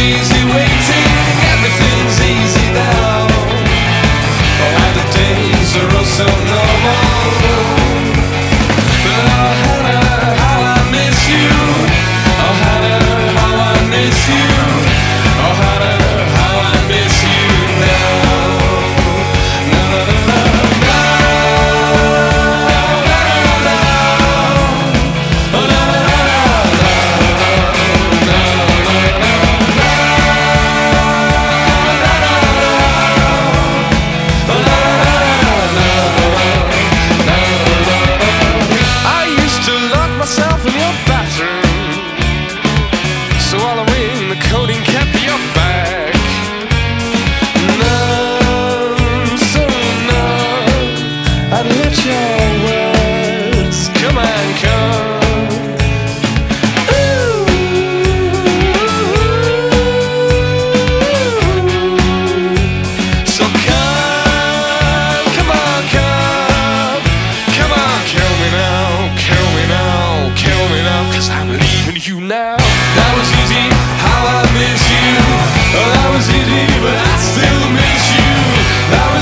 easy waiting, everything's easy now. And the days are oh so normal. But oh Hannah, how I miss you. Oh Hannah, how I miss you. Oh Hannah, how I miss you now. Na na na na na. Myself in your bathroom, so swallowing the coating kept your back. Numb, so numb, I'd let your words come and come. Ooh, so come on, come on, kill me now, kill me now, kill me now, 'cause I'm leaving you now. That was easy, how I miss you. Oh, that was easy, but I still miss you. That was